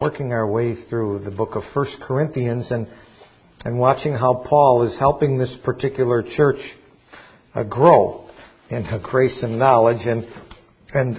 working our way through the book of 1 Corinthians and watching how Paul is helping this particular church grow in grace and knowledge and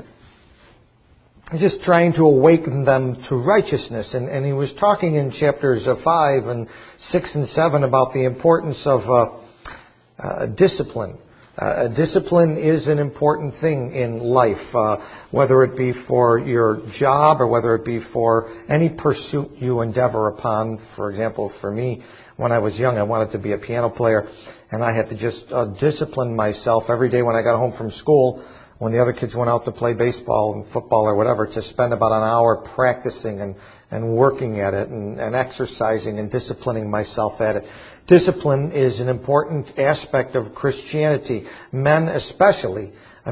just trying to awaken them to righteousness. And he was talking in chapters 5 and 6 and 7 about the importance of discipline. Discipline is an important thing in life, whether it be for your job or whether it be for any pursuit you endeavor upon. For example, for me, when I was young, I wanted to be a piano player, and I had to just discipline myself every day when I got home from school, when the other kids went out to play baseball and football or whatever, to spend about an hour practicing and working at it and exercising and disciplining myself at it. Discipline is an important aspect of Christianity. Men especially. The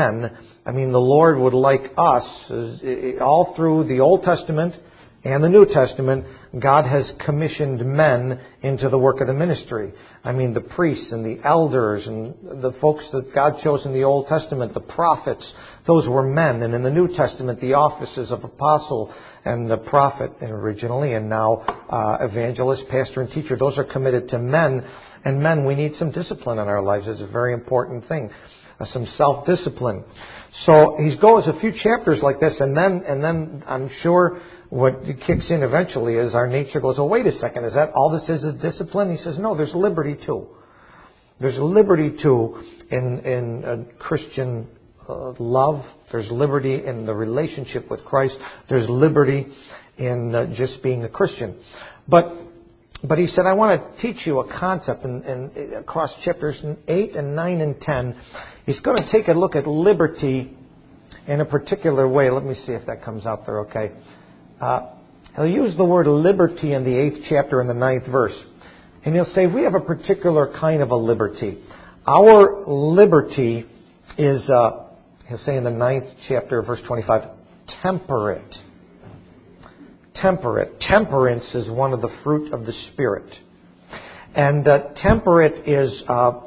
Lord would like us, all through the Old Testament and the New Testament, God has commissioned men into the work of the ministry. The priests and the elders and the folks that God chose in the Old Testament, the prophets, those were men. And in the New Testament, the offices of apostle and the prophet originally, and now evangelist, pastor, and teacher, those are committed to men. And men, we need some discipline in our lives. It's a very important thing. Some self-discipline. So he goes a few chapters like this, and then I'm sure what kicks in eventually is our nature goes, oh, wait a second, is that all this is discipline? He says, no, there's liberty too. There's liberty too in Christian love. There's liberty in the relationship with Christ. There's liberty in just being a Christian. But he said, I want to teach you a concept and across chapters 8 and 9 and 10. He's going to take a look at liberty in a particular way. Let me see if that comes out there okay. He'll use the word liberty in the 8th chapter and the 9th verse. And he'll say, we have a particular kind of a liberty. Our liberty is, he'll say in the 9th chapter, verse 25, temperate. Temperate. Temperance is one of the fruit of the Spirit. And temperate is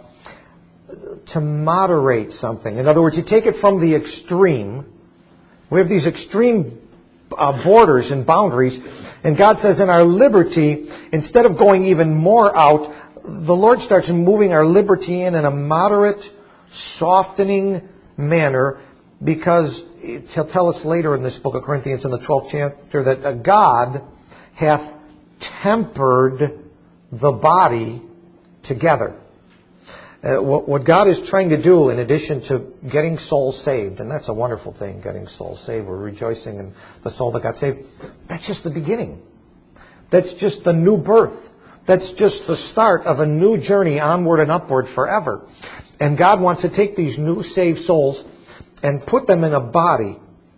to moderate something. In other words, you take it from the extreme. We have these extreme borders and boundaries. And God says in our liberty, instead of going even more out, the Lord starts moving our liberty in a moderate, softening manner, because he'll tell us later in this book of Corinthians in the 12th chapter that God hath tempered the body together. What God is trying to do, in addition to getting souls saved, and that's a wonderful thing, getting souls saved, we're rejoicing in the soul that got saved, that's just the beginning. That's just the new birth. That's just the start of a new journey onward and upward forever. And God wants to take these new saved souls and put them in a body.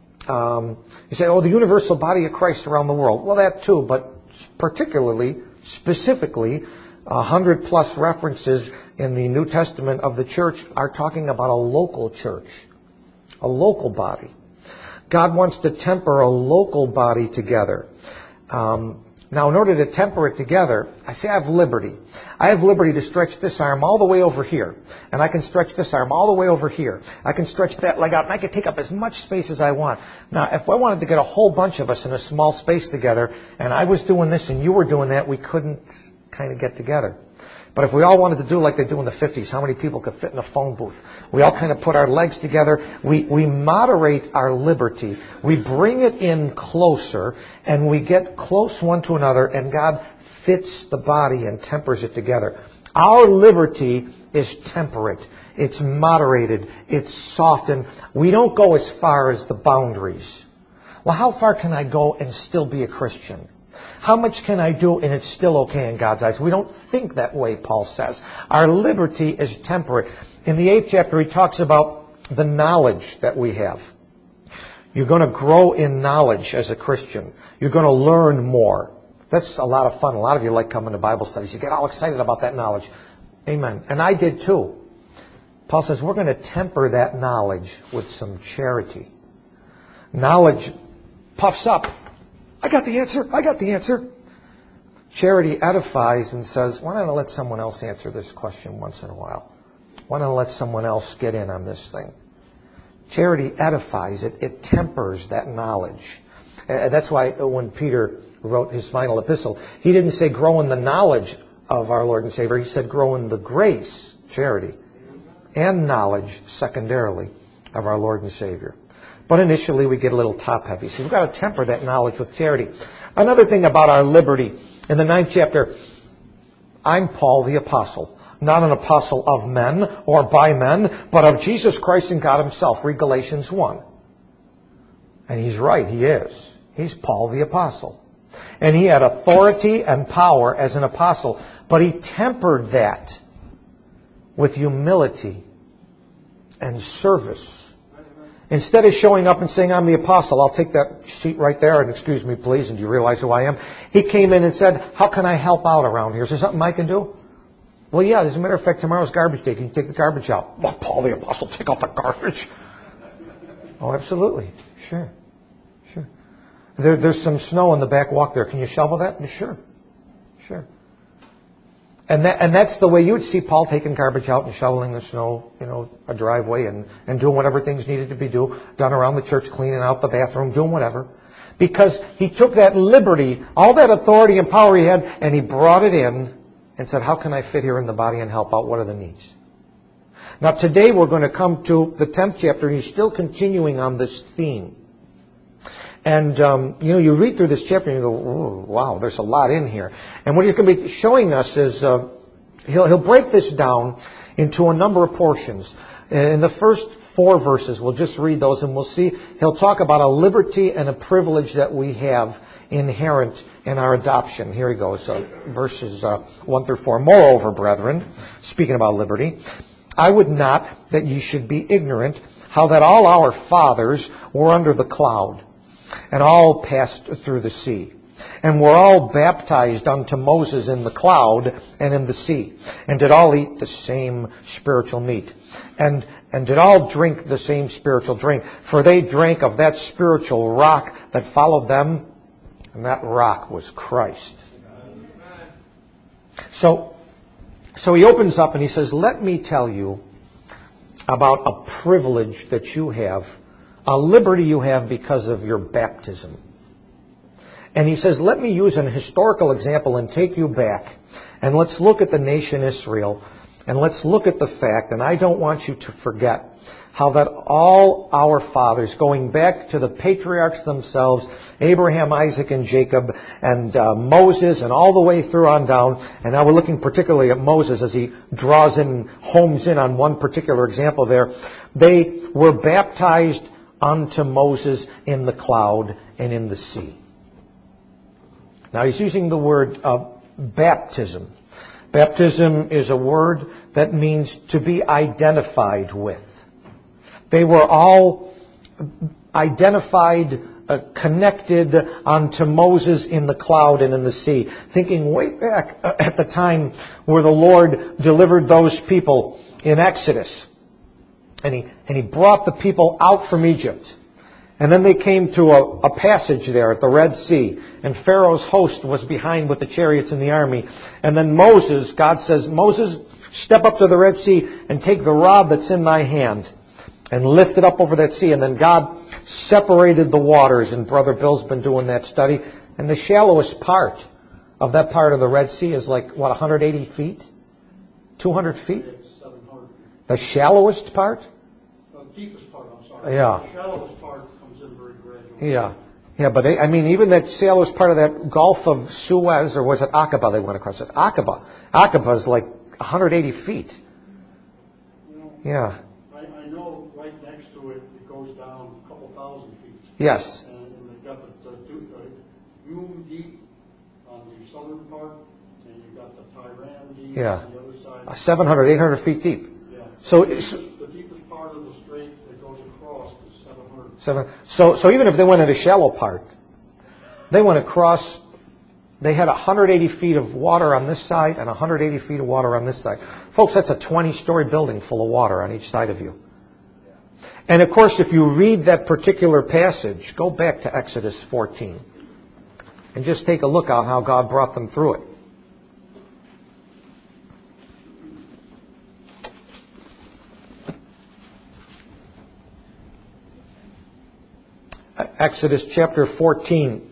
You say, the universal body of Christ around the world. Well, that too, but particularly, specifically, 100 plus references in the New Testament of the church are talking about a local church, a local body. God wants to temper a local body together. Now, in order to temper it together, I say I have liberty. I have liberty to stretch this arm all the way over here. And I can stretch this arm all the way over here. I can stretch that leg out. And I can take up as much space as I want. Now, if I wanted to get a whole bunch of us in a small space together, and I was doing this and you were doing that, we couldn't kind of get together. But if we all wanted to do like they do in the 50s, how many people could fit in a phone booth? We all kind of put our legs together. We moderate our liberty. We bring it in closer, and we get close one to another, and God fits the body and tempers it together. Our liberty is temperate. It's moderated. It's softened. We don't go as far as the boundaries. Well, how far can I go and still be a Christian? How much can I do and it's still okay in God's eyes? We don't think that way, Paul says. Our liberty is temperate. In the 8th chapter, he talks about the knowledge that we have. You're going to grow in knowledge as a Christian. You're going to learn more. That's a lot of fun. A lot of you like coming to Bible studies. You get all excited about that knowledge. Amen. And I did too. Paul says we're going to temper that knowledge with some charity. Knowledge puffs up. I got the answer. I got the answer. Charity edifies and says, why don't I let someone else answer this question once in a while? Why don't I let someone else get in on this thing? Charity edifies. It tempers that knowledge. That's why when Peter wrote his final epistle, he didn't say grow in the knowledge of our Lord and Savior. He said grow in the grace, charity, and knowledge, secondarily, of our Lord and Savior. But initially we get a little top-heavy. So we've got to temper that knowledge with charity. Another thing about our liberty, in the 9th chapter, I'm Paul the Apostle. Not an apostle of men or by men, but of Jesus Christ and God Himself. Read Galatians 1. And he's right, he is. He's Paul the Apostle. And he had authority and power as an apostle, but he tempered that with humility and service. Instead of showing up and saying, I'm the apostle, I'll take that seat right there and excuse me please, and do you realize who I am? He came in and said, how can I help out around here? Is there something I can do? Well, yeah, as a matter of fact, tomorrow's garbage day. Can you take the garbage out? Well, Paul the apostle, take out the garbage. Oh, absolutely. Sure. There's some snow in the back walk there. Can you shovel that? Sure. And that's the way you would see Paul taking garbage out and shoveling the snow, a driveway and doing whatever things needed to be done around the church, cleaning out the bathroom, doing whatever. Because he took that liberty, all that authority and power he had, and he brought it in and said, how can I fit here in the body and help out? What are the needs? Now today we're going to come to the 10th chapter, and he's still continuing on this theme. And, you read through this chapter and you go, oh, wow, there's a lot in here. And what he's going to be showing us is, he'll break this down into a number of portions. In the first 4 verses, we'll just read those and we'll see, he'll talk about a liberty and a privilege that we have inherent in our adoption. Here he goes, verses 1 through 4. Moreover, brethren, speaking about liberty, I would not that ye should be ignorant how that all our fathers were under the cloud, and all passed through the sea, and were all baptized unto Moses in the cloud and in the sea, and did all eat the same spiritual meat, and did all drink the same spiritual drink, for they drank of that spiritual rock that followed them, and that rock was Christ. So he opens up and he says, let me tell you about a privilege that you have, a liberty you have because of your baptism. And he says, let me use an historical example and take you back. And let's look at the nation Israel. And let's look at the fact, and I don't want you to forget, how that all our fathers, going back to the patriarchs themselves, Abraham, Isaac, and Jacob, and Moses, and all the way through on down. And now we're looking particularly at Moses as he draws in, homes in on one particular example there. They were baptized unto Moses in the cloud and in the sea. Now he's using the word baptism. Baptism is a word that means to be identified with. They were all identified, connected unto Moses in the cloud and in the sea. Thinking way back at the time where the Lord delivered those people in Exodus. And he brought the people out from Egypt. And then they came to a passage there at the Red Sea. And Pharaoh's host was behind with the chariots and the army. And then Moses, God says, Moses, step up to the Red Sea and take the rod that's in thy hand and lift it up over that sea. And then God separated the waters. And Brother Bill's been doing that study. And the shallowest part of that part of the Red Sea is 180 feet? 200 feet? The shallowest part? The deepest part, I'm sorry. Yeah. The shallowest part comes in very gradually. Yeah, but even that shallowest part of that Gulf of Suez, or was it Aqaba they went across? It's Aqaba. Aqaba is 180 feet. Yeah. I know right next to it, it goes down a couple thousand feet. Yes. And they've got the Umm Deep on the southern part, and you've got the Tiran Deep on the other side. 700, 800 feet deep. Yeah. So the deepest part of the strait that goes across is 700. So even if they went in a shallow part, they went across. They had 180 feet of water on this side and 180 feet of water on this side. Folks, that's a 20-story building full of water on each side of you. And of course, if you read that particular passage, go back to Exodus 14 and just take a look at how God brought them through it. Exodus chapter 14.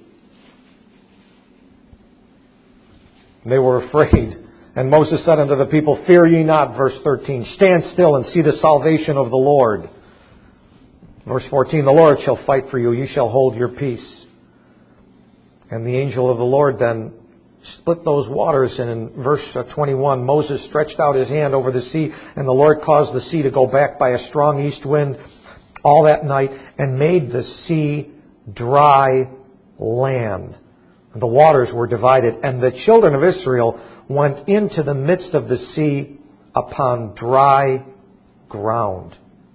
They were afraid. And Moses said unto the people, Fear ye not, verse 13. Stand still and see the salvation of the Lord. Verse 14, the Lord shall fight for you. You shall hold your peace. And the angel of the Lord then split those waters. And in verse 21, Moses stretched out his hand over the sea, and the Lord caused the sea to go back by a strong east wind all that night, and made the sea dry land. The waters were divided, and the children of Israel went into the midst of the sea upon dry ground.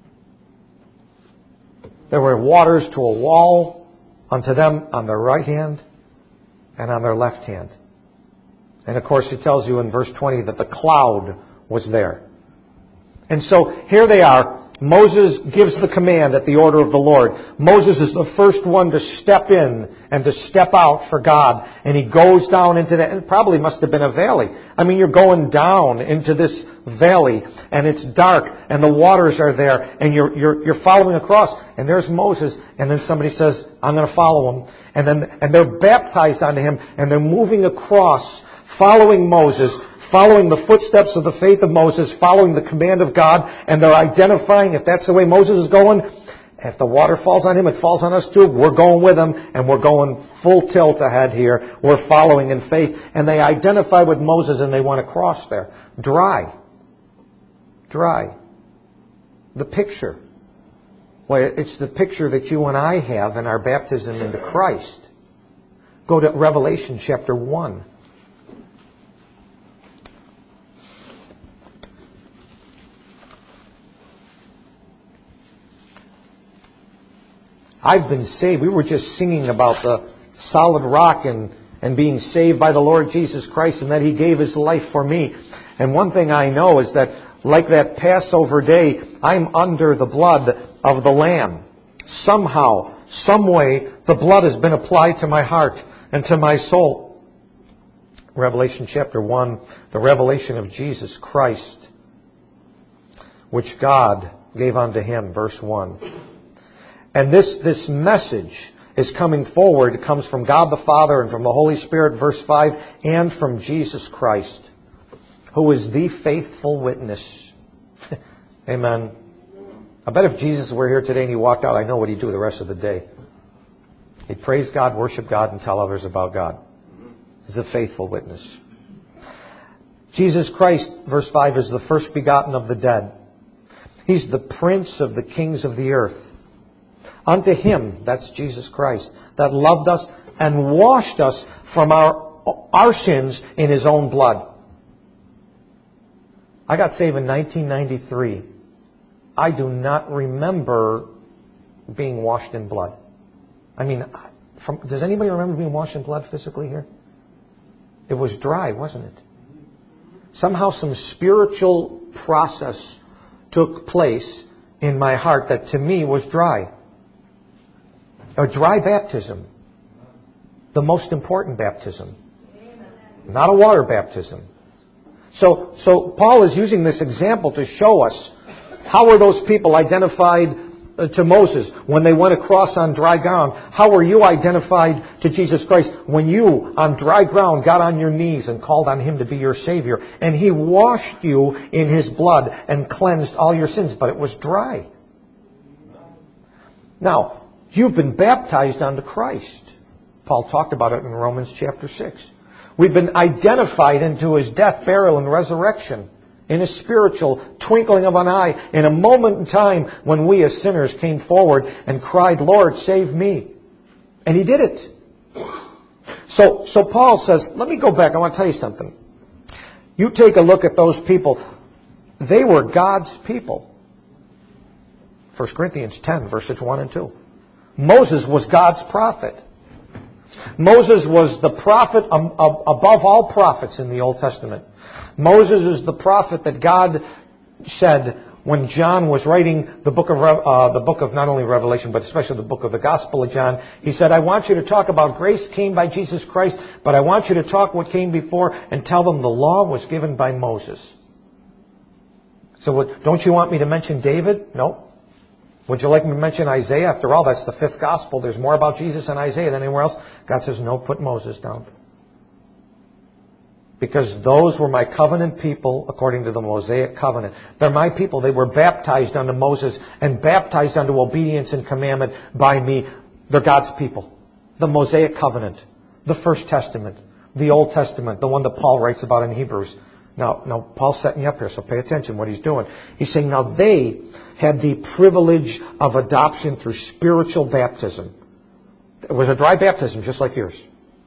There were waters to a wall unto them on their right hand and on their left hand. And of course it tells you in verse 20 that the cloud was there. And so here they are. Moses gives the command at the order of the Lord. Moses is the first one to step in and to step out for God. And he goes down into that. It probably must have been a valley. I mean, you're going down into this valley, and it's dark, and the waters are there, and you're following across. And there's Moses, and then somebody says, I'm going to follow him. And they're baptized onto him, and they're moving across, following Moses, following the footsteps of the faith of Moses, following the command of God, and they're identifying if that's the way Moses is going. If the water falls on him, it falls on us too. We're going with him, and we're going full tilt ahead here. We're following in faith. And they identify with Moses, and they want to cross there. Dry. The picture. Well, it's the picture that you and I have in our baptism into Christ. Go to Revelation chapter 1. I've been saved. We were just singing about the solid rock and being saved by the Lord Jesus Christ, and that He gave His life for me. And one thing I know is that, like that Passover day, I'm under the blood of the Lamb. Somehow, some way, the blood has been applied to my heart and to my soul. Revelation chapter 1, the revelation of Jesus Christ, which God gave unto Him, verse 1. And this message is coming forward. It comes from God the Father and from the Holy Spirit, verse 5, and from Jesus Christ, who is the faithful witness. Amen. I bet if Jesus were here today and He walked out, I know what He'd do the rest of the day. He'd praise God, worship God, and tell others about God. He's a faithful witness. Jesus Christ, verse 5, is the first begotten of the dead. He's the prince of the kings of the earth. Unto Him, that's Jesus Christ, that loved us and washed us from our sins in His own blood. I got saved in 1993. I do not remember being washed in blood. I mean, does anybody remember being washed in blood physically here? It was dry, wasn't it? Somehow some spiritual process took place in my heart that to me was dry. A dry baptism. The most important baptism. Not a water baptism. So Paul is using this example to show us how were those people identified to Moses when they went across on dry ground. How were you identified to Jesus Christ when you, on dry ground, got on your knees and called on Him to be your Savior? And He washed you in His blood and cleansed all your sins, but it was dry. Now, you've been baptized unto Christ. Paul talked about it in Romans chapter 6. We've been identified into His death, burial, and resurrection in a spiritual twinkling of an eye, in a moment in time when we as sinners came forward and cried, Lord, save me. And He did it. So Paul says, let me go back. I want to tell you something. You take a look at those people. They were God's people. 1 Corinthians 10, verses 1 and 2. Moses was God's prophet. Moses was the prophet above all prophets in the Old Testament. Moses is the prophet that God said when John was writing the book of not only Revelation, but especially the book of the Gospel of John. He said, I want you to talk about grace came by Jesus Christ, but I want you to talk what came before and tell them the law was given by Moses. So don't you want me to mention David? No. Would you like me to mention Isaiah? After all, that's the 5th gospel. There's more about Jesus in Isaiah than anywhere else. God says, no, put Moses down. Because those were my covenant people according to the Mosaic covenant. They're my people. They were baptized unto Moses and baptized unto obedience and commandment by me. They're God's people. The Mosaic covenant. The First Testament. The Old Testament. The one that Paul writes about in Hebrews. Now, Paul's setting you up here, so pay attention what he's doing. He's saying now they had the privilege of adoption through spiritual baptism. It was a dry baptism, just like yours.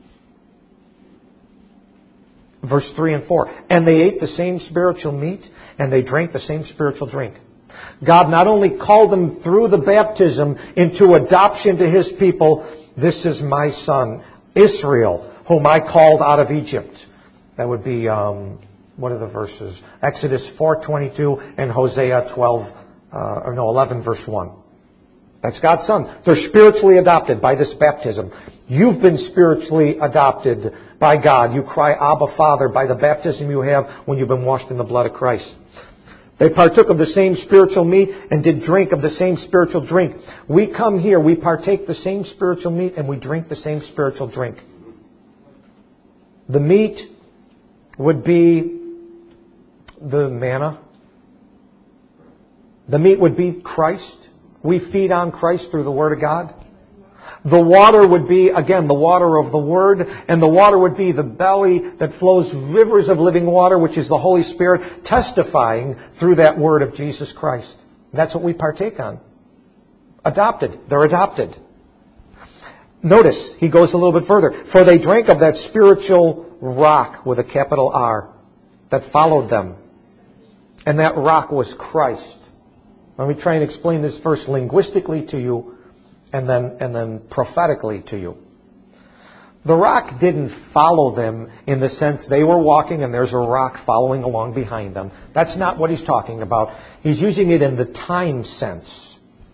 Verse 3 and 4. And they ate the same spiritual meat, and they drank the same spiritual drink. God not only called them through the baptism into adoption to His people, this is my son, Israel, whom I called out of Egypt. That would be, what are the verses? Exodus 4:22 and Hosea 11 verse 1. That's God's son. They're spiritually adopted by this baptism. You've been spiritually adopted by God. You cry, Abba, Father, by the baptism you have when you've been washed in the blood of Christ. They partook of the same spiritual meat and did drink of the same spiritual drink. We come here, we partake the same spiritual meat and we drink the same spiritual drink. The meat would be the manna. The meat would be Christ. We feed on Christ through the Word of God. The water would be, again, the water of the Word, and the water would be the belly that flows rivers of living water, which is the Holy Spirit testifying through that Word of Jesus Christ. That's what we partake on. Adopted. They're adopted. Notice, he goes a little bit further. For they drank of that spiritual rock with a capital R that followed them. And that rock was Christ. Let me try and explain this verse linguistically to you and then prophetically to you. The rock didn't follow them in the sense they were walking and there's a rock following along behind them. That's not what he's talking about. He's using it in the time sense.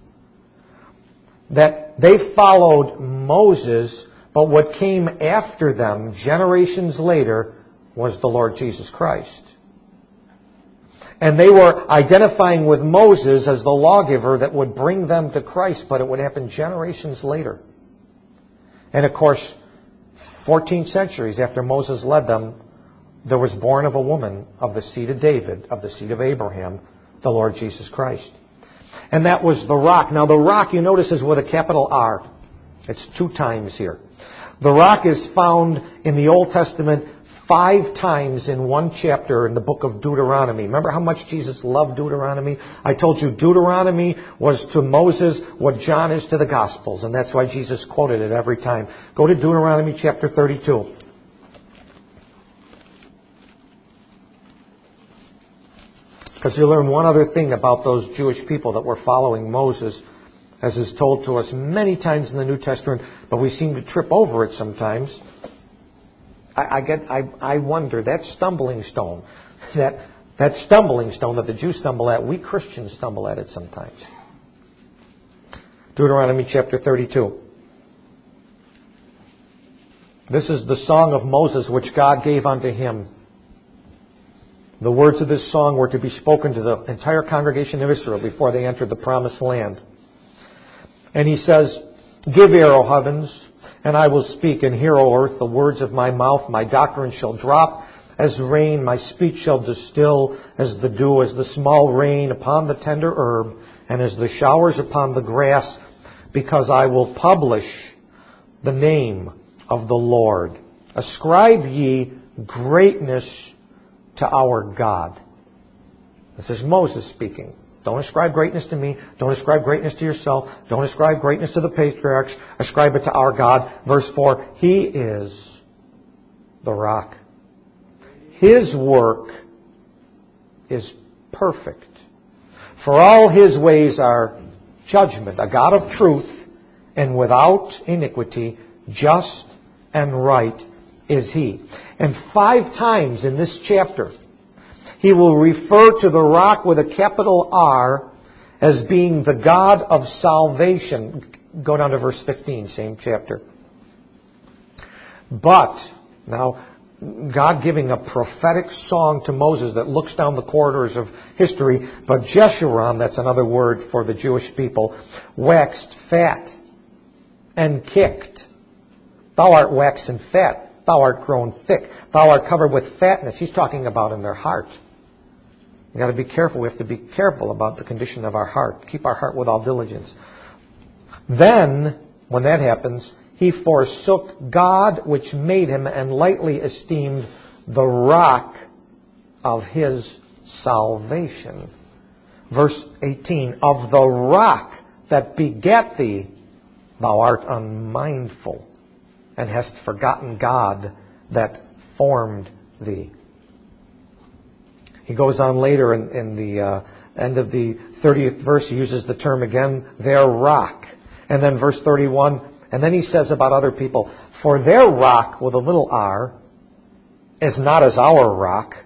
That they followed Moses, but what came after them, generations later, was the Lord Jesus Christ. And they were identifying with Moses as the lawgiver that would bring them to Christ, but it would happen generations later. And of course, 14 centuries after Moses led them, there was born of a woman of the seed of David, of the seed of Abraham, the Lord Jesus Christ. And that was the rock. Now the rock, you notice, is with a capital R. It's 2 times here. The rock is found in the Old Testament 5 times in 1 chapter in the book of Deuteronomy. Remember how much Jesus loved Deuteronomy? I told you Deuteronomy was to Moses what John is to the Gospels, and that's why Jesus quoted it every time. Go to Deuteronomy chapter 32. Because you learn one other thing about those Jewish people that were following Moses, as is told to us many times in the New Testament, but we seem to trip over it sometimes. I wonder, that stumbling stone that the Jews stumble at, we Christians stumble at it sometimes. Deuteronomy chapter 32. This is the song of Moses which God gave unto him. The words of this song were to be spoken to the entire congregation of Israel before they entered the promised land. And he says, Give ear, O heavens, and I will speak, and hear, O earth, the words of my mouth. My doctrine shall drop as rain, my speech shall distill as the dew, as the small rain upon the tender herb, and as the showers upon the grass, because I will publish the name of the Lord. Ascribe ye greatness to our God. This is Moses speaking. Don't ascribe greatness to me. Don't ascribe greatness to yourself. Don't ascribe greatness to the patriarchs. Ascribe it to our God. Verse 4, He is the rock. His work is perfect. For all His ways are judgment, a God of truth, and without iniquity, just and right is He. And 5 times in this chapter, He will refer to the rock with a capital R as being the God of salvation. Go down to verse 15, same chapter. But, now, God giving a prophetic song to Moses that looks down the corridors of history. But Jeshurun, that's another word for the Jewish people, waxed fat and kicked. Thou art waxen fat. Thou art grown thick. Thou art covered with fatness. He's talking about in their heart. You've got to be careful. We have to be careful about the condition of our heart. Keep our heart with all diligence. Then, when that happens, he forsook God which made him and lightly esteemed the rock of his salvation. Verse 18, of the rock that begat thee, thou art unmindful, and hast forgotten God that formed thee. He goes on later in the end of the 30th verse, he uses the term again, their rock. And then verse 31, and then he says about other people, for their rock, with a little r, is not as our rock.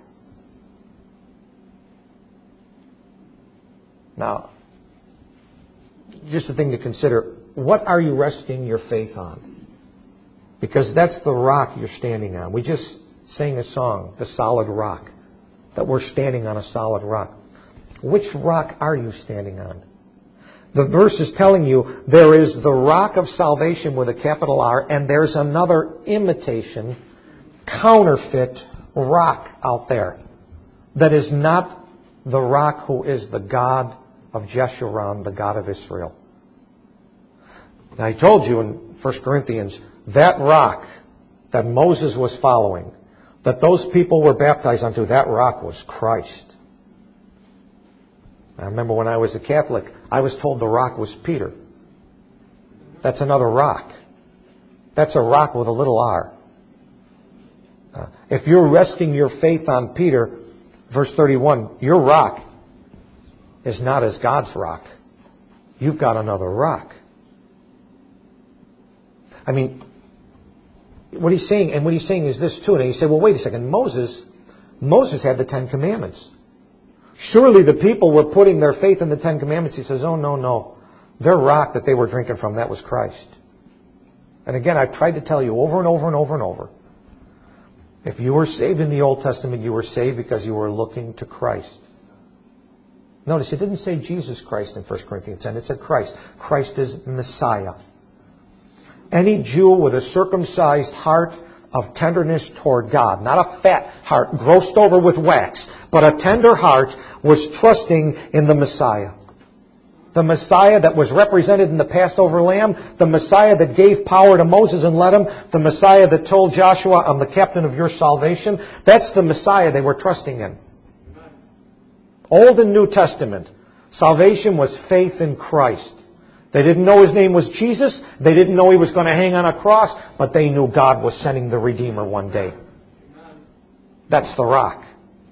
Now, just a thing to consider, what are you resting your faith on? Because that's the rock you're standing on. We just sang a song, the solid rock, that we're standing on a solid rock. Which rock are you standing on? The verse is telling you there is the rock of salvation with a capital R, and there's another imitation, counterfeit rock out there that is not the rock who is the God of Jeshurun, the God of Israel. Now, I told you in 1 Corinthians, that rock that Moses was following, that those people were baptized onto, that rock was Christ. I remember when I was a Catholic, I was told the rock was Peter. That's another rock. That's a rock with a little r. If you're resting your faith on Peter, verse 31, your rock is not as God's rock. You've got another rock. I mean, what he's saying is this too. And you say, well, wait a second. Moses had the Ten Commandments. Surely the people were putting their faith in the Ten Commandments. He says, oh, no. Their rock that they were drinking from, that was Christ. And again, I've tried to tell you over and over and over and over. If you were saved in the Old Testament, you were saved because you were looking to Christ. Notice, it didn't say Jesus Christ in 1 Corinthians 10. It said Christ. Christ is Messiah. Any Jew with a circumcised heart of tenderness toward God, not a fat heart grossed over with wax, but a tender heart, was trusting in the Messiah. The Messiah that was represented in the Passover lamb, the Messiah that gave power to Moses and led him, the Messiah that told Joshua, I'm the captain of your salvation. That's the Messiah they were trusting in. Old and New Testament, salvation was faith in Christ. They didn't know his name was Jesus. They didn't know he was going to hang on a cross, but they knew God was sending the Redeemer one day. That's the rock.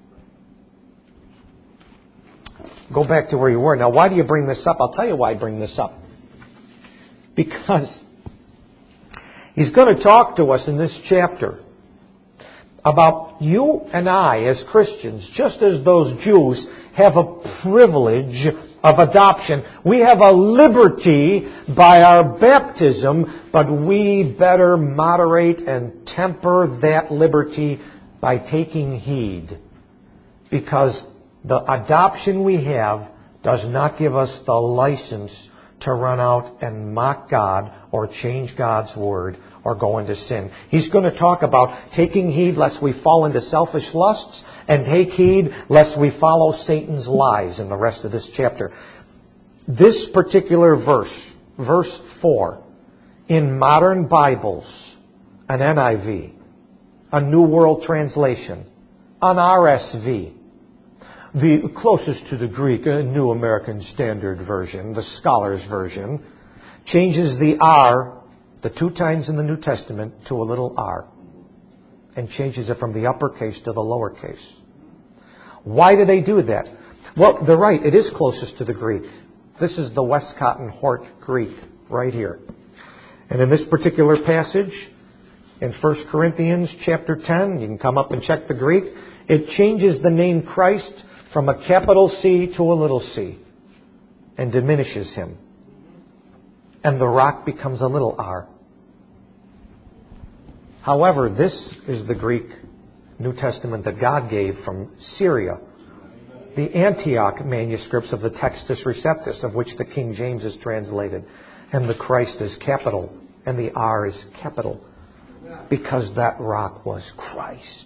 Go back to where you were. Now, why do you bring this up? I'll tell you why I bring this up. Because he's going to talk to us in this chapter about you and I as Christians, just as those Jews have a privilege of adoption. We have a liberty by our baptism, but we better moderate and temper that liberty by taking heed. Because the adoption we have does not give us the license to run out and mock God or change God's word or go into sin. He's going to talk about taking heed lest we fall into selfish lusts, and take heed lest we follow Satan's lies in the rest of this chapter. This particular verse, verse 4, in modern Bibles, an NIV, a New World Translation, an RSV, the closest to the Greek, a New American Standard Version, the Scholar's Version, changes the R, the 2 times in the New Testament, to a little r, and changes it from the uppercase to the lowercase. Why do they do that? Well, they're right. It is closest to the Greek. This is the Westcott and Hort Greek right here. And in this particular passage, in 1 Corinthians chapter 10, you can come up and check the Greek, it changes the name Christ from a capital C to a little c and diminishes him. And the rock becomes a little r. However, this is the Greek New Testament that God gave from Syria. The Antioch manuscripts of the Textus Receptus, of which the King James is translated. And the Christ is capital. And the R is capital. Because that rock was Christ.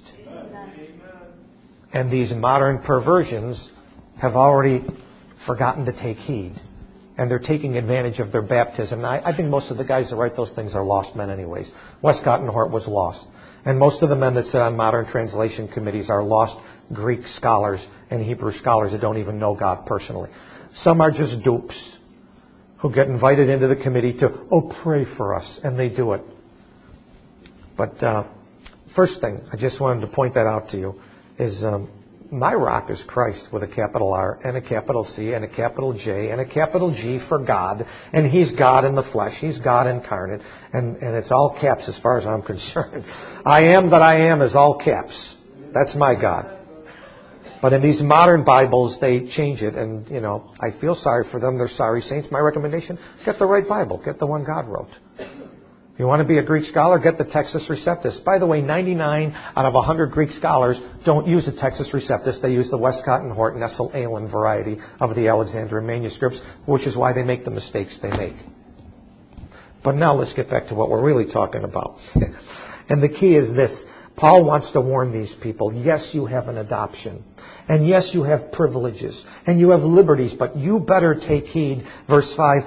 And these modern perversions have already forgotten to take heed. And they're taking advantage of their baptism. Now, I think most of the guys that write those things are lost men anyways. Westcott and Hort was lost. And most of the men that sit on modern translation committees are lost Greek scholars and Hebrew scholars that don't even know God personally. Some are just dupes who get invited into the committee to, pray for us. And they do it. But first thing, I just wanted to point that out to you, is my rock is Christ with a capital R and a capital C and a capital J and a capital G for God. And He's God in the flesh. He's God incarnate. And it's all caps as far as I'm concerned. I am that I am is all caps. That's my God. But in these modern Bibles, they change it. And, I feel sorry for them. They're sorry saints. My recommendation, get the right Bible. Get the one God wrote. If you want to be a Greek scholar, get the Textus Receptus. By the way, 99 out of 100 Greek scholars don't use the Textus Receptus. They use the Westcott and Hort Nestle-Aland variety of the Alexandrian manuscripts, which is why they make the mistakes they make. But now let's get back to what we're really talking about. And the key is this. Paul wants to warn these people, yes, you have an adoption. And yes, you have privileges. And you have liberties. But you better take heed, verse 5,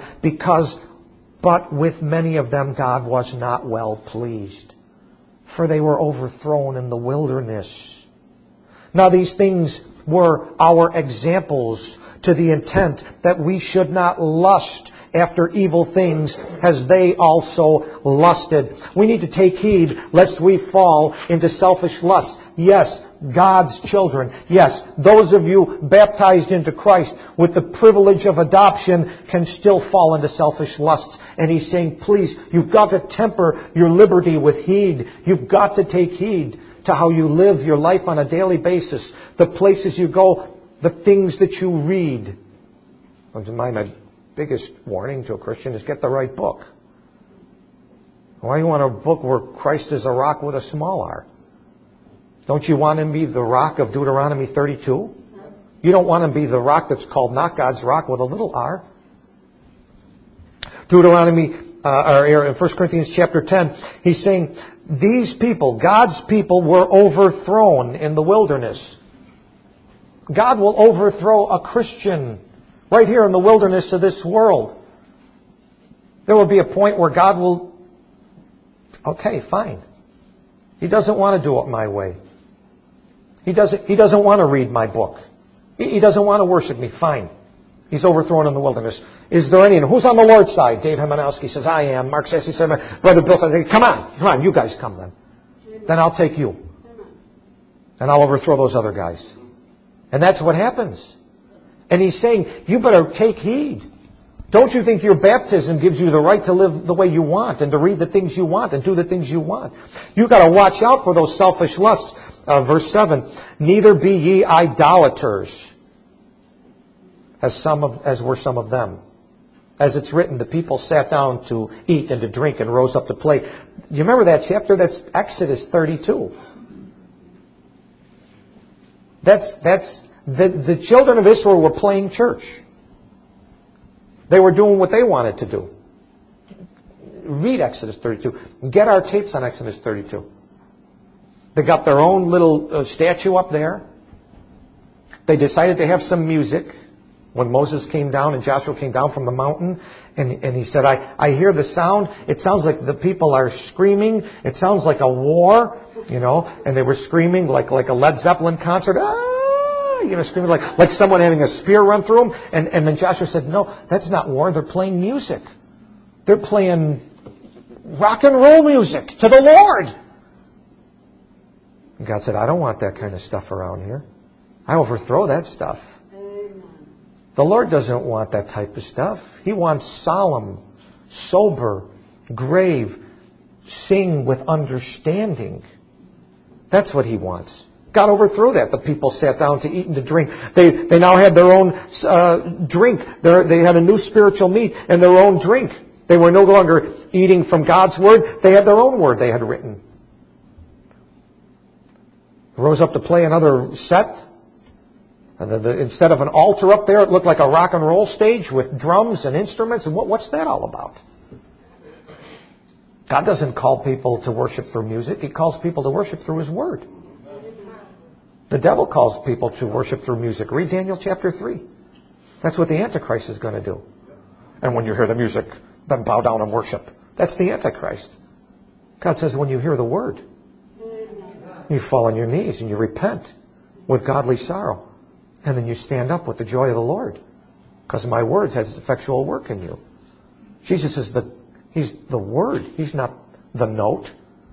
but with many of them God was not well pleased, for they were overthrown in the wilderness. Now these things were our examples to the intent that we should not lust after evil things as they also lusted. We need to take heed lest we fall into selfish lust. Yes, God's children. Yes, those of you baptized into Christ with the privilege of adoption can still fall into selfish lusts. And He's saying, please, you've got to temper your liberty with heed. You've got to take heed to how you live your life on a daily basis, the places you go, the things that you read. My biggest warning to a Christian is get the right book. Why do you want a book where Christ is a rock with a small r? Don't you want Him to be the rock of Deuteronomy 32? You don't want Him to be the rock that's called not God's rock with a little r. Deuteronomy, in 1 Corinthians chapter 10, he's saying, these people, God's people, were overthrown in the wilderness. God will overthrow a Christian right here in the wilderness of this world. There will be a point where God will, okay, fine. He doesn't want to do it my way. He doesn't want to read my book. He doesn't want to worship me. Fine. He's overthrown in the wilderness. Is there any? And who's on the Lord's side? Dave Hemanowski says, I am. Mark Sassy says, Brother Bill says, come on, you guys come then. Then I'll take you. And I'll overthrow those other guys. And that's what happens. And he's saying, you better take heed. Don't you think your baptism gives you the right to live the way you want and to read the things you want and do the things you want? You've got to watch out for those selfish lusts. Verse 7, neither be ye idolaters, as were some of them. As it's written, the people sat down to eat and to drink and rose up to play. You remember that chapter? That's Exodus 32. The children of Israel were playing church. They were doing what they wanted to do. Read Exodus 32. Get our tapes on Exodus 32. They got their own little statue up there. They decided to have some music. When Moses came down and Joshua came down from the mountain, and he said, I hear the sound. It sounds like the people are screaming. It sounds like a war, and they were screaming like a Led Zeppelin concert. Screaming like someone having a spear run through them. And then Joshua said, no, that's not war. They're playing music. They're playing rock and roll music to the Lord. And God said, I don't want that kind of stuff around here. I overthrow that stuff. Amen. The Lord doesn't want that type of stuff. He wants solemn, sober, grave, sing with understanding. That's what He wants. God overthrew that. The people sat down to eat and to drink. They now had their own drink. They had a new spiritual meat and their own drink. They were no longer eating from God's Word. They had their own Word they had written. rose up to play another set. And instead of an altar up there, it looked like a rock and roll stage with drums and instruments. And what's that all about? God doesn't call people to worship through music. He calls people to worship through His Word. The devil calls people to worship through music. Read Daniel chapter 3. That's what the Antichrist is going to do. And when you hear the music, then bow down and worship. That's the Antichrist. God says when you hear the Word, you fall on your knees and you repent with godly sorrow. And then you stand up with the joy of the Lord. Because my Word has effectual work in you. Jesus is He's the Word. He's not the note.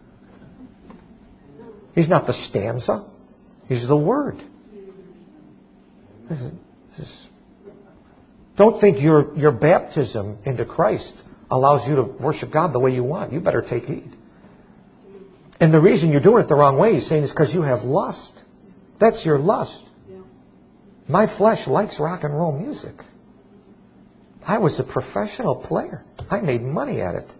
He's not the stanza. He's the Word. Don't think your baptism into Christ allows you to worship God the way you want. You better take heed. And the reason you're doing it the wrong way, He's saying, is because you have lust. That's your lust. My flesh likes rock and roll music. I was a professional player. I made money at it.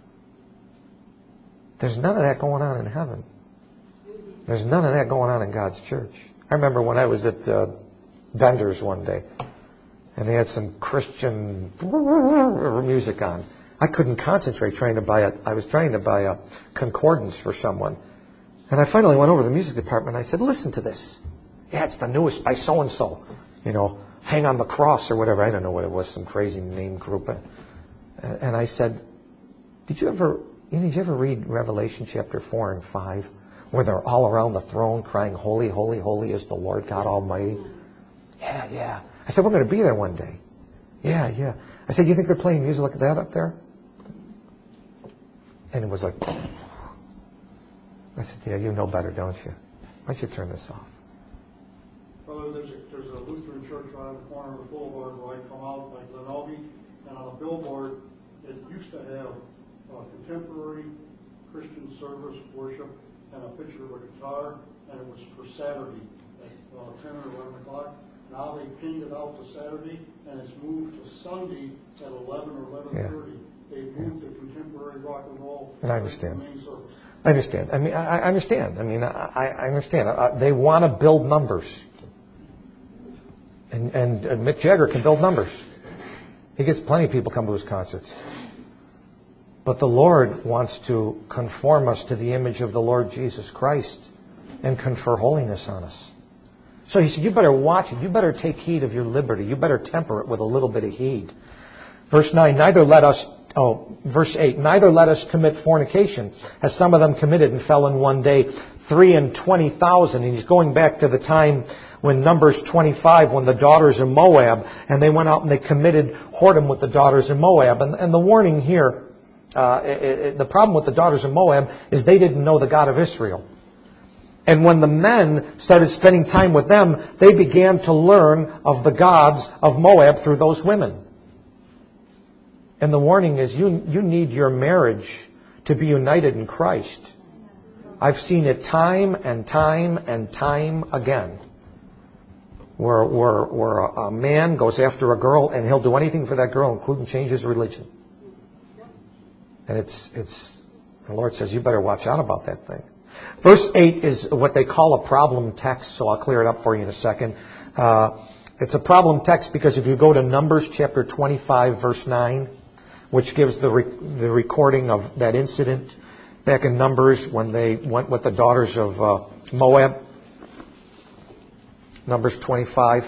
There's none of that going on in heaven. There's none of that going on in God's church. I remember when I was at Bender's one day, and they had some Christian music on. I couldn't concentrate I was trying to buy a concordance for someone. And I finally went over to the music department and I said, listen to this. Yeah, it's the newest by so-and-so. Hang on the Cross or whatever. I don't know what it was, some crazy name group. And I said, did you ever read Revelation chapter 4 and 5, where they're all around the throne crying, holy, holy, holy is the Lord God Almighty? Yeah. I said, we're going to be there one day. Yeah. I said, you think they're playing music like that up there? And it was like, I said, yeah, you know better, don't you? Why don't you turn this off? Brother, there's a Lutheran church right on the corner of the boulevard where I come out, like Lenovi, and on a billboard, it used to have contemporary Christian service, worship, and a picture of a guitar, and it was for Saturday at 10 or 11 o'clock. Now they painted out to Saturday, and it's moved to Sunday at 11 or 11:30. Yeah. They moved the contemporary rock and roll to the main service. I understand. I understand. I understand. They want to build numbers. And Mick Jagger can build numbers. He gets plenty of people come to his concerts. But the Lord wants to conform us to the image of the Lord Jesus Christ and confer holiness on us. So He said, you better watch it. You better take heed of your liberty. You better temper it with a little bit of heed. Verse 8, neither let us commit fornication, as some of them committed and fell in one day, 23,000. And he's going back to the time when Numbers 25, when the daughters of Moab, and they went out and they committed whoredom with the daughters of Moab. And the warning here, the problem with the daughters of Moab is they didn't know the God of Israel. And when the men started spending time with them, they began to learn of the gods of Moab through those women. And the warning is you need your marriage to be united in Christ. I've seen it time and time and time again. Where a man goes after a girl and he'll do anything for that girl, including change his religion. And it's the Lord says, you better watch out about that thing. Verse 8 is what they call a problem text, so I'll clear it up for you in a second. It's a problem text because if you go to Numbers chapter 25, verse 9, which gives the recording of that incident back in Numbers when they went with the daughters of Moab. Numbers 25.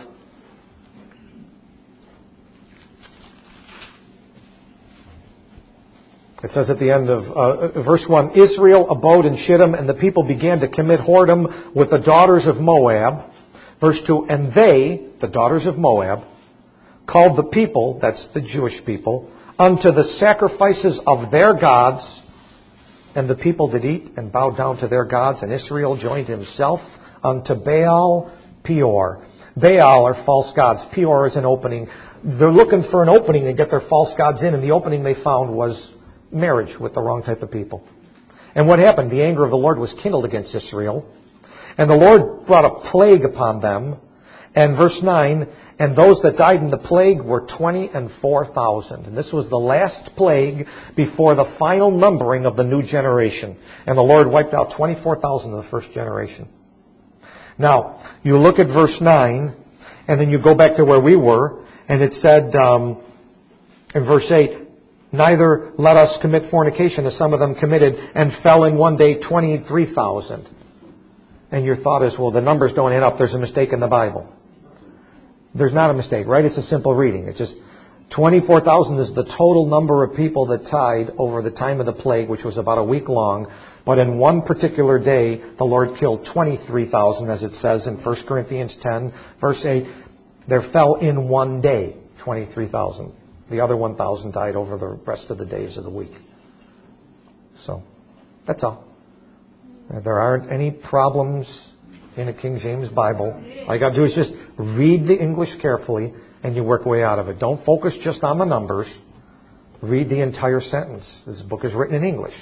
It says at the end of verse 1, Israel abode in Shittim, and the people began to commit whoredom with the daughters of Moab. Verse 2, and they, the daughters of Moab, called the people, that's the Jewish people, unto the sacrifices of their gods, and the people did eat and bowed down to their gods, and Israel joined himself unto Baal Peor. Baal are false gods. Peor is an opening. They're looking for an opening to get their false gods in, and the opening they found was marriage with the wrong type of people. And what happened? The anger of the Lord was kindled against Israel, and the Lord brought a plague upon them. And verse 9, and those that died in the plague were 24,000. And this was the last plague before the final numbering of the new generation. And the Lord wiped out 24,000 of the first generation. Now, you look at verse 9, and then you go back to where we were, and it said in verse 8, neither let us commit fornication as some of them committed and fell in one day 23,000. And your thought is, well, the numbers don't add up. There's a mistake in the Bible. There's not a mistake, right? It's a simple reading. It's just 24,000 is the total number of people that died over the time of the plague, which was about a week long. But in one particular day, the Lord killed 23,000, as it says in 1 Corinthians 10, verse 8. There fell in one day 23,000. The other 1,000 died over the rest of the days of the week. So, that's all. There aren't any problems in a King James Bible. All you got to do is just read the English carefully and you work way out of it. Don't focus just on the numbers. Read the entire sentence. This book is written in English.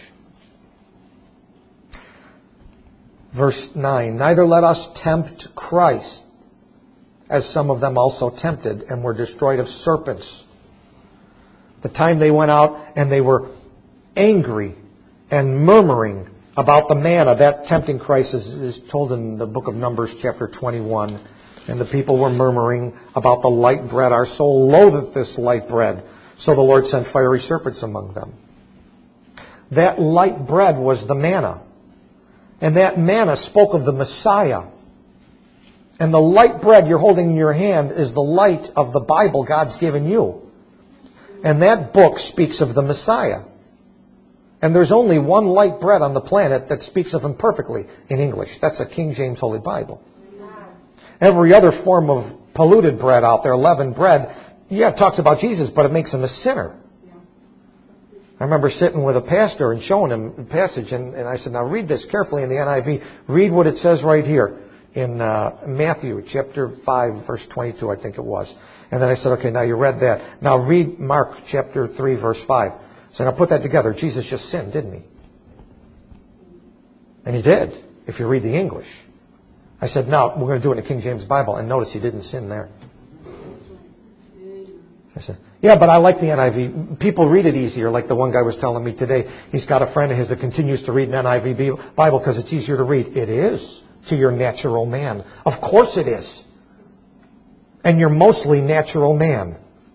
Verse 9, neither let us tempt Christ, as some of them also tempted and were destroyed of serpents. The time they went out and they were angry and murmuring about the manna. That tempting Christ is told in the book of Numbers chapter 21. And the people were murmuring about the light bread. Our soul loatheth this light bread. So the Lord sent fiery serpents among them. That light bread was the manna. And that manna spoke of the Messiah. And the light bread you're holding in your hand is the light of the Bible God's given you. And that book speaks of the Messiah. And there's only one light bread on the planet that speaks of Him perfectly in English. That's a King James Holy Bible. Every other form of polluted bread out there, leavened bread, yeah, it talks about Jesus, but it makes Him a sinner. I remember sitting with a pastor and showing him a passage, and I said, now read this carefully in the NIV. Read what it says right here in Matthew chapter 5, verse 22, I think it was. And then I said, okay, now you read that. Now read Mark chapter 3, verse 5. So now put that together. Jesus just sinned, didn't He? And He did, if you read the English. I said, now we're going to do it in the King James Bible, and notice He didn't sin there. I said, yeah, but I like the NIV. People read it easier, like the one guy was telling me today. He's got a friend of his that continues to read an NIV Bible because it's easier to read. It is to your natural man. Of course it is. And you're mostly natural man.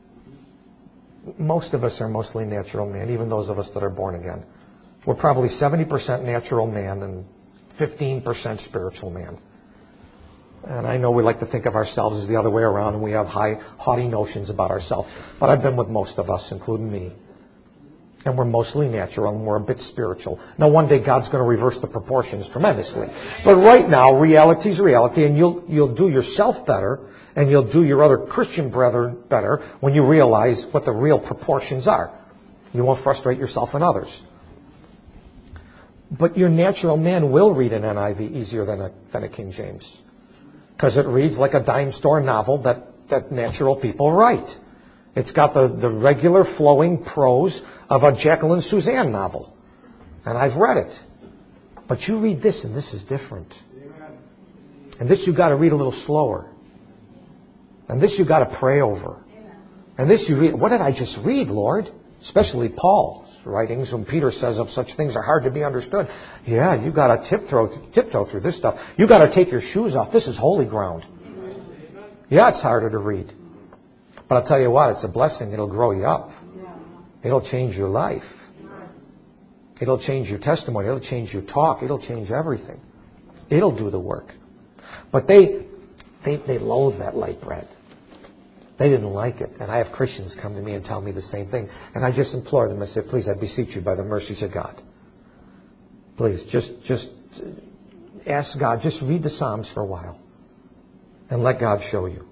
Most of us are mostly natural man, even those of us that are born again. We're probably 70% natural man and 15% spiritual man. And I know we like to think of ourselves as the other way around, and we have high, haughty notions about ourselves. But I've been with most of us, including me. And we're mostly natural, and we're a bit spiritual. Now, one day God's going to reverse the proportions tremendously. But right now, reality's reality, and you'll do yourself better, and you'll do your other Christian brethren better when you realize what the real proportions are. You won't frustrate yourself and others. But your natural man will read an NIV easier than a King James. Because it reads like a dime store novel that natural people write. It's got the regular flowing prose of a Jekyll and Suzanne novel. And I've read it. But you read this, and this is different. And this you've got to read a little slower. And this you've got to pray over. And this you read. What did I just read, Lord? Especially Paul's writings when Peter says of such things are hard to be understood. Yeah, you've got to tiptoe through this stuff. You've got to take your shoes off. This is holy ground. Yeah, it's harder to read. But I'll tell you what, it's a blessing. It'll grow you up. It'll change your life. It'll change your testimony. It'll change your talk. It'll change everything. It'll do the work. But they loathe that light bread. They didn't like it. And I have Christians come to me and tell me the same thing. And I just implore them. I say, please, I beseech you by the mercies of God. Please, just ask God. Just read the Psalms for a while. And let God show you.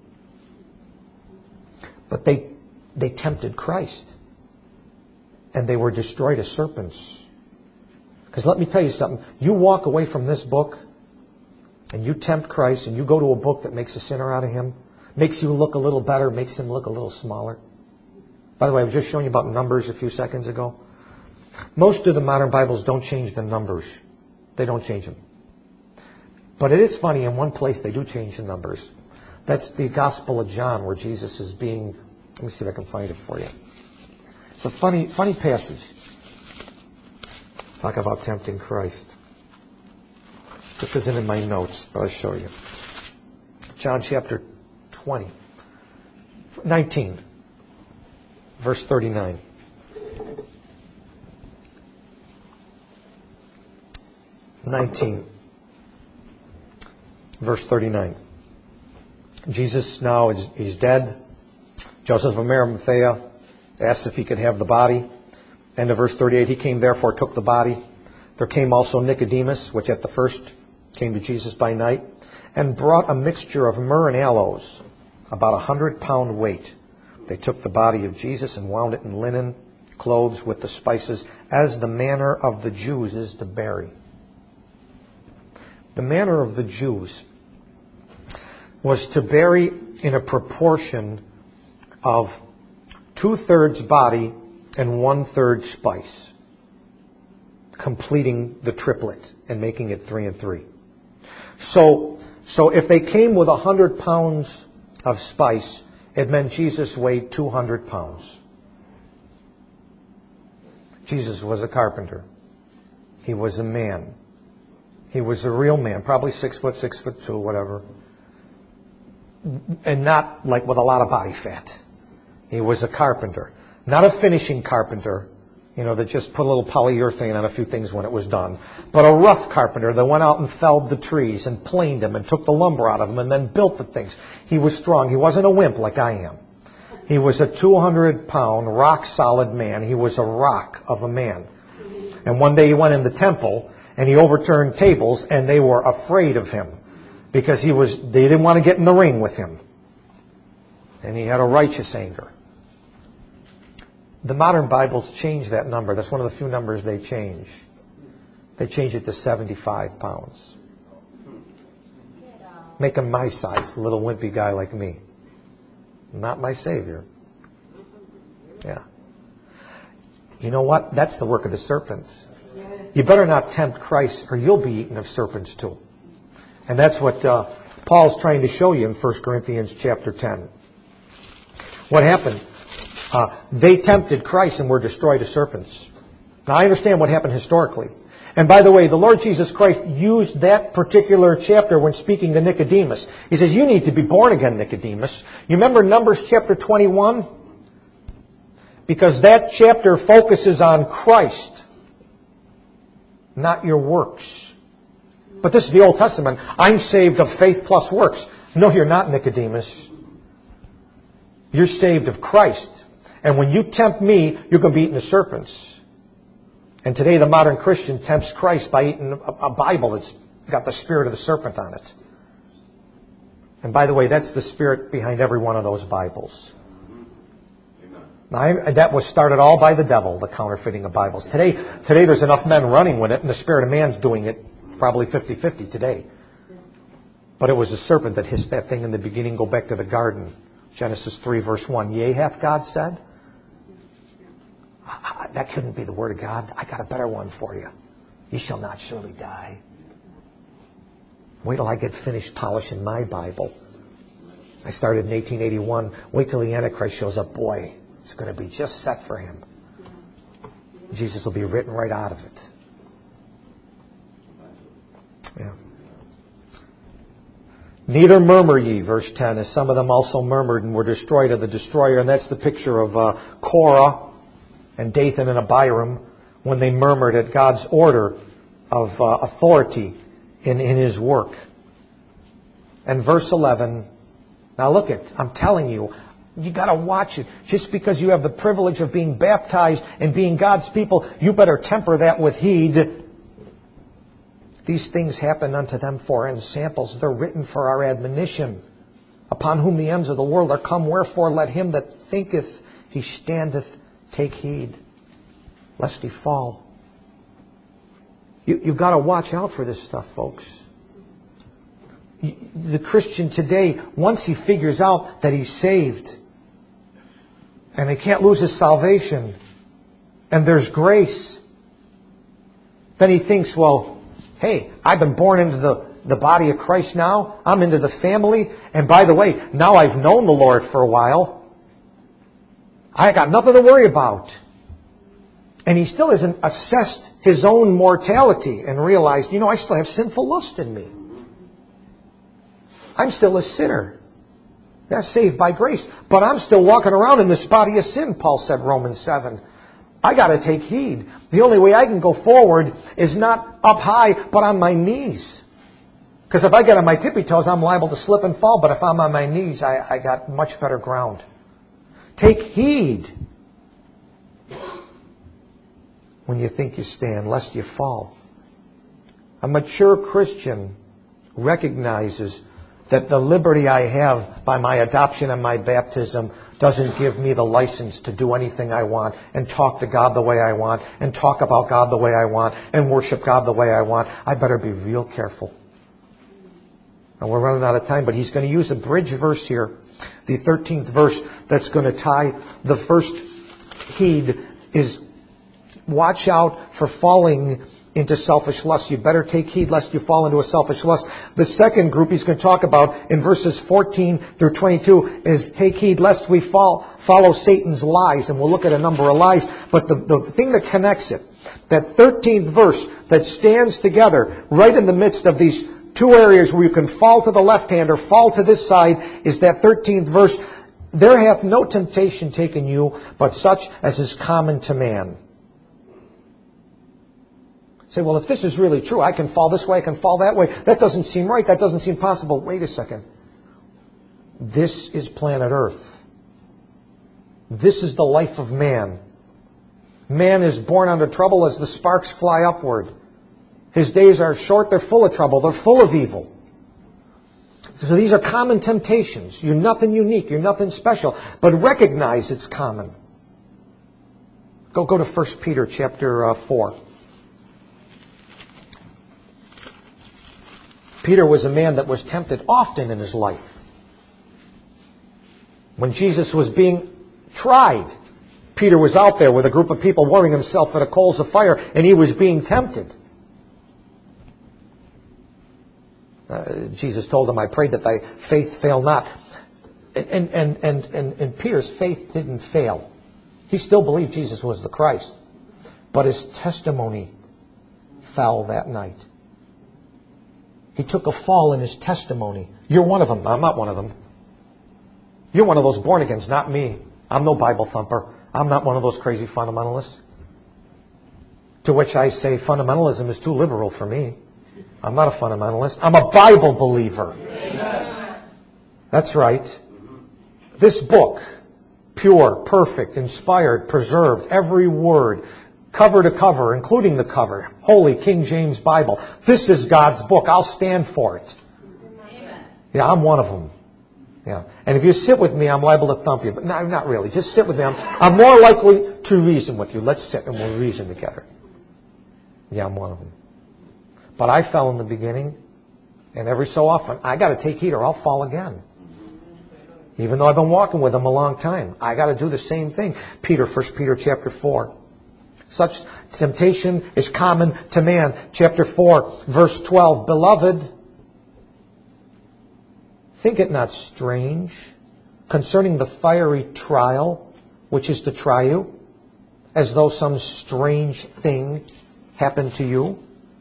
But they tempted Christ. And they were destroyed as serpents. Because let me tell you something. You walk away from this book and you tempt Christ and you go to a book that makes a sinner out of Him, makes you look a little better, makes Him look a little smaller. By the way, I was just showing you about numbers a few seconds ago. Most of the modern Bibles don't change the numbers. They don't change them. But it is funny, in one place they do change the numbers. That's the Gospel of John, where Jesus is being... Let me see if I can find it for you. It's a funny passage. Talk about tempting Christ. This isn't in my notes, but I'll show you. John chapter 19, verse 39. Verse 39. Jesus now he's dead. Joseph of Arimathea asked if he could have the body. End of verse 38. He came therefore, took the body. There came also Nicodemus, which at the first came to Jesus by night, and brought a mixture of myrrh and aloes, about 100-pound weight. They took the body of Jesus and wound it in linen clothes with the spices, as the manner of the Jews is to bury. The manner of the Jews was to bury in a proportion of 2/3 body and 1/3 spice, completing the triplet and making it 3 and 3. So if they came with 100 pounds of spice, it meant Jesus weighed 200 pounds. Jesus was a carpenter. He was a man. He was a real man, probably 6 foot, 6'2", whatever. And not like with a lot of body fat. He was a carpenter. Not a finishing carpenter, that just put a little polyurethane on a few things when it was done. But a rough carpenter that went out and felled the trees and planed them and took the lumber out of them and then built the things. He was strong. He wasn't a wimp like I am. He was a 200-pound, rock-solid man. He was a rock of a man. And one day he went in the temple and he overturned tables, and they were afraid of him because they didn't want to get in the ring with him. And he had a righteous anger. The modern Bibles change that number. That's one of the few numbers they change. They change it to 75 pounds. Make him my size, a little wimpy guy like me. Not my Savior. Yeah. You know what? That's the work of the serpent. You better not tempt Christ, or you'll be eaten of serpents too. And that's what Paul's trying to show you in 1 Corinthians chapter 10. What happened? They tempted Christ and were destroyed as serpents. Now, I understand what happened historically. And by the way, the Lord Jesus Christ used that particular chapter when speaking to Nicodemus. He says, you need to be born again, Nicodemus. You remember Numbers chapter 21? Because that chapter focuses on Christ, not your works. But this is the Old Testament. I'm saved of faith plus works. No, you're not, Nicodemus. You're saved of Christ. And when you tempt me, you're going to be eating the serpents. And today the modern Christian tempts Christ by eating a Bible that's got the spirit of the serpent on it. And by the way, that's the spirit behind every one of those Bibles. Now, that was started all by the devil, the counterfeiting of Bibles. Today there's enough men running with it, and the spirit of man's doing it probably 50-50 today. But it was the serpent that hissed that thing in the beginning. Go back to the garden. Genesis 3 verse 1. Yea, hath God said? That couldn't be the word of God. I got a better one for you. You shall not surely die. Wait till I get finished polishing my Bible. I started in 1881. Wait till the Antichrist shows up. Boy, it's going to be just set for him. Jesus will be written right out of it. Yeah. Neither murmur ye, verse 10, as some of them also murmured and were destroyed of the destroyer. And that's the picture of Korah and Dathan and Abiram when they murmured at God's order of authority in his work. And verse 11, now look it, I'm telling you, you got to watch it. Just because you have the privilege of being baptized and being God's people, you better temper that with heed. These things happen unto them for ensamples. They're written for our admonition. Upon whom the ends of the world are come, wherefore let him that thinketh he standeth take heed, lest he fall. You've got to watch out for this stuff, folks. The Christian today, once he figures out that he's saved, and he can't lose his salvation, and there's grace, then he thinks, well, hey, I've been born into the body of Christ now. I'm into the family. And by the way, now I've known the Lord for a while. I got nothing to worry about. And he still hasn't assessed his own mortality and realized, I still have sinful lust in me. I'm still a sinner. Yeah, saved by grace. But I'm still walking around in this body of sin, Paul said, Romans 7. I got to take heed. The only way I can go forward is not up high, but on my knees. Because if I get on my tippy toes, I'm liable to slip and fall. But if I'm on my knees, I got much better ground. Take heed when you think you stand, lest you fall. A mature Christian recognizes that the liberty I have by my adoption and my baptism doesn't give me the license to do anything I want and talk to God the way I want and talk about God the way I want and worship God the way I want. I better be real careful. And we're running out of time, but he's going to use a bridge verse here, the 13th verse, that's going to tie the first heed is watch out for falling into selfish lust. You better take heed lest you fall into a selfish lust. The second group he's going to talk about in verses 14 through 22 is take heed lest we follow Satan's lies. And we'll look at a number of lies. But the thing that connects it, that 13th verse that stands together right in the midst of these two areas where you can fall to the left hand or fall to this side, is that 13th verse. There hath no temptation taken you, but such as is common to man. Say, well, if this is really true, I can fall this way, I can fall that way. That doesn't seem right. That doesn't seem possible. Wait a second. This is planet Earth. This is the life of man. Man is born under trouble as the sparks fly upward. His days are short. They're full of trouble. They're full of evil. So these are common temptations. You're nothing unique. You're nothing special. But recognize it's common. Go to 1 Peter chapter 4. Peter was a man that was tempted often in his life. When Jesus was being tried, Peter was out there with a group of people warming himself at the coals of fire, and he was being tempted. Jesus told him, I pray that thy faith fail not. And Peter's faith didn't fail. He still believed Jesus was the Christ. But his testimony fell that night. He took a fall in his testimony. You're one of them. I'm not one of them. You're one of those born-agains, not me. I'm no Bible thumper. I'm not one of those crazy fundamentalists. To which I say fundamentalism is too liberal for me. I'm not a fundamentalist. I'm a Bible believer. Amen. That's right. This book, pure, perfect, inspired, preserved, every word, cover to cover, including the cover, Holy King James Bible. This is God's book. I'll stand for it. Amen. Yeah, I'm one of them. Yeah. And if you sit with me, I'm liable to thump you. But no, not really. Just sit with me. I'm more likely to reason with you. Let's sit and we'll reason together. Yeah, I'm one of them. But I fell in the beginning, and every so often, I got to take heed or I'll fall again. Even though I've been walking with him a long time, I got to do the same thing. 1 Peter chapter 4. Such temptation is common to man. Chapter 4, verse 12. Beloved, think it not strange concerning the fiery trial which is to try you, as though some strange thing happened to you.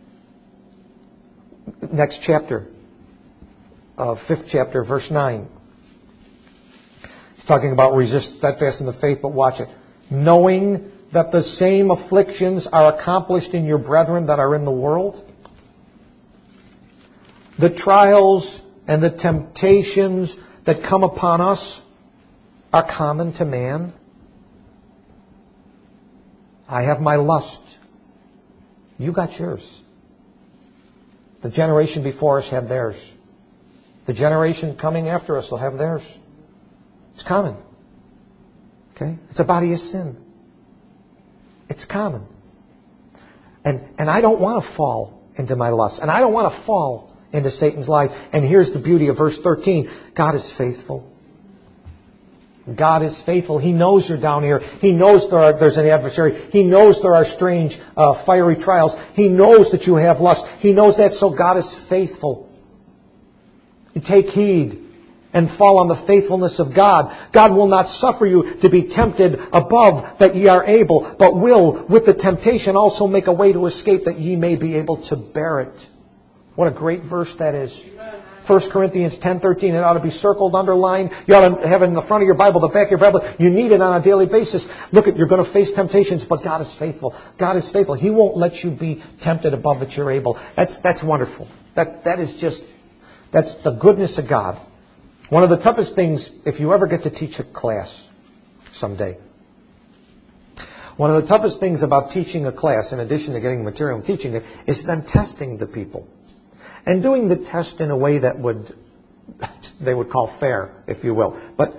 Next chapter, 5th chapter, verse 9. He's talking about resist steadfast in the faith, but watch it. Knowing that the same afflictions are accomplished in your brethren that are in the world. The trials and the temptations that come upon us are common to man. I have my lust. You got yours. The generation before us had theirs. The generation coming after us will have theirs. It's common. Okay? It's a body of sin. It's common. And I don't want to fall into my lust. And I don't want to fall into Satan's lies. And here's the beauty of verse 13. God is faithful. God is faithful. He knows you're down here. He knows there's an adversary. He knows there are strange, fiery trials. He knows that you have lust. He knows that, so God is faithful. You take heed and fall on the faithfulness of God. God will not suffer you to be tempted above that ye are able, but will, with the temptation, also make a way to escape that ye may be able to bear it. What a great verse that is. 1 1 Corinthians 10:13. It ought to be circled, underlined. You ought to have it in the front of your Bible, the back of your Bible. You need it on a daily basis. Look, you're going to face temptations, but God is faithful. God is faithful. He won't let you be tempted above that you're able. That's wonderful. That's the goodness of God. One of the toughest things, if you ever get to teach a class someday, one of the toughest things about teaching a class, in addition to getting material and teaching it, is then testing the people. And doing the test in a way that they would call fair, if you will. But,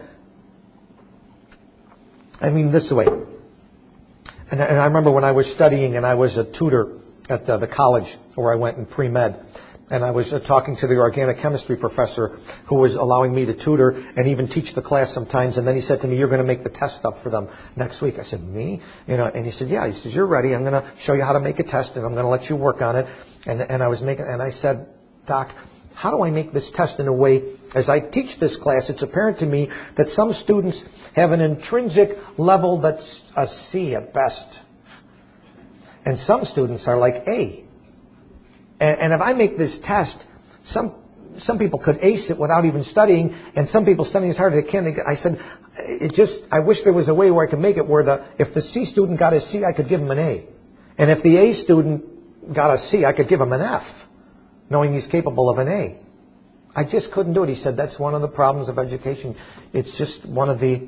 I mean this way. And I remember when I was studying and I was a tutor at the college where I went in pre-med. And I was talking to the organic chemistry professor who was allowing me to tutor and even teach the class sometimes. And then he said to me, "You're going to make the test up for them next week." I said, "Me?" And he said, "Yeah." He says, "You're ready. I'm going to show you how to make a test and I'm going to let you work on it." And I said, "Doc, how do I make this test in a way, as I teach this class, it's apparent to me that some students have an intrinsic level that's a C at best. And some students are like A. And if I make this test, some people could ace it without even studying, and some people studying as hard as they can." I said, I wish there was a way where I could make it where if the C student got a C, I could give him an A. And if the A student got a C, I could give him an F, knowing he's capable of an A. I just couldn't do it. He said, "That's one of the problems of education. It's just one of the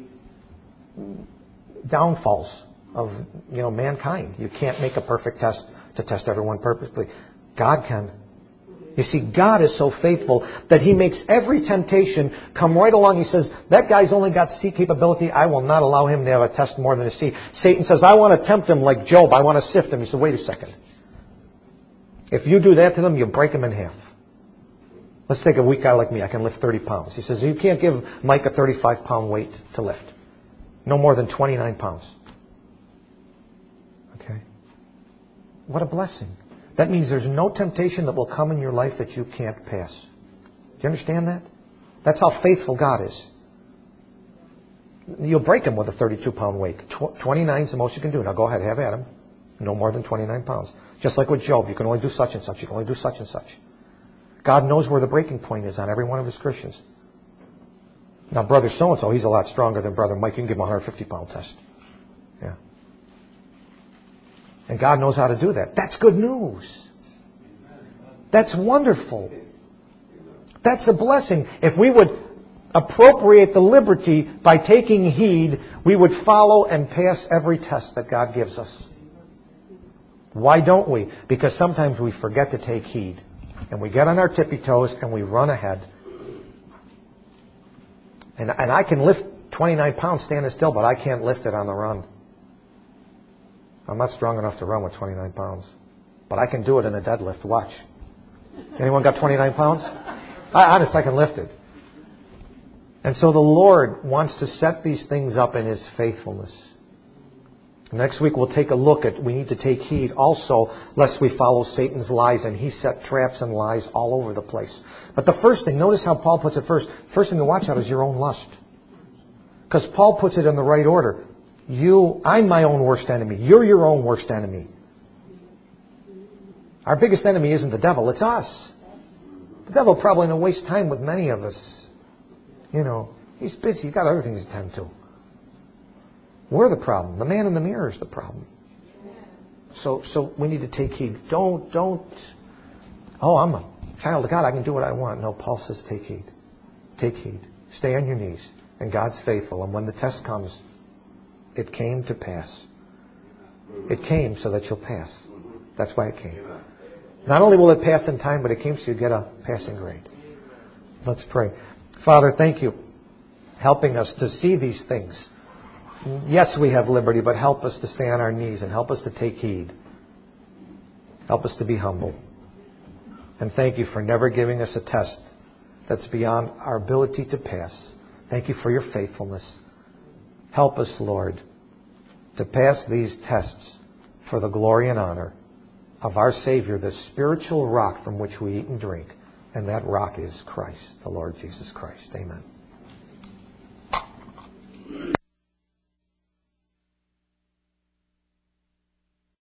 downfalls of mankind. You can't make a perfect test to test everyone perfectly. God can." You see, God is so faithful that He makes every temptation come right along. He says, "That guy's only got C capability. I will not allow him to have a test more than a C." Satan says, "I want to tempt him like Job. I want to sift him." He said, "Wait a second. If you do that to them, you break him in half. Let's take a weak guy like me. I can lift 30 pounds. He says, "You can't give Mike a 35-pound weight to lift. No more than 29 pounds. Okay? What a blessing. That means there's no temptation that will come in your life that you can't pass. Do you understand that? That's how faithful God is. You'll break him with a 32-pound weight. 29 is the most you can do. Now go ahead, have at him. No more than 29 pounds. Just like with Job, you can only do such and such. You can only do such and such. God knows where the breaking point is on every one of His Christians. Now, brother so-and-so, he's a lot stronger than brother Mike. You can give him a 150-pound test. Yeah. And God knows how to do that. That's good news. That's wonderful. That's a blessing. If we would appropriate the liberty by taking heed, we would follow and pass every test that God gives us. Why don't we? Because sometimes we forget to take heed. And we get on our tippy toes and we run ahead. And I can lift 29 pounds standing still, but I can't lift it on the run. I'm not strong enough to run with 29 pounds. But I can do it in a deadlift. Watch. Anyone got 29 pounds? I can lift it. And so the Lord wants to set these things up in His faithfulness. Next week we'll take a look at, we need to take heed also lest we follow Satan's lies, and he set traps and lies all over the place. But the first thing, notice how Paul puts it first. First thing to watch out is your own lust. Because Paul puts it in the right order. I'm my own worst enemy. You're your own worst enemy. Our biggest enemy isn't the devil, it's us. The devil probably doesn't waste time with many of us. He's busy. He's got other things to tend to. We're the problem. The man in the mirror is the problem. So we need to take heed. Don't, I'm a child of God. I can do what I want. No, Paul says take heed. Take heed. Stay on your knees. And God's faithful. And when the test comes, it came to pass. It came so that you'll pass. That's why it came. Not only will it pass in time, but it came so you get a passing grade. Let's pray. Father, thank you. Helping us to see these things. Yes, we have liberty, but help us to stay on our knees and help us to take heed. Help us to be humble. And thank you for never giving us a test that's beyond our ability to pass. Thank you for your faithfulness. Help us, Lord, to pass these tests for the glory and honor of our Savior, the spiritual rock from which we eat and drink. And that rock is Christ, the Lord Jesus Christ. Amen.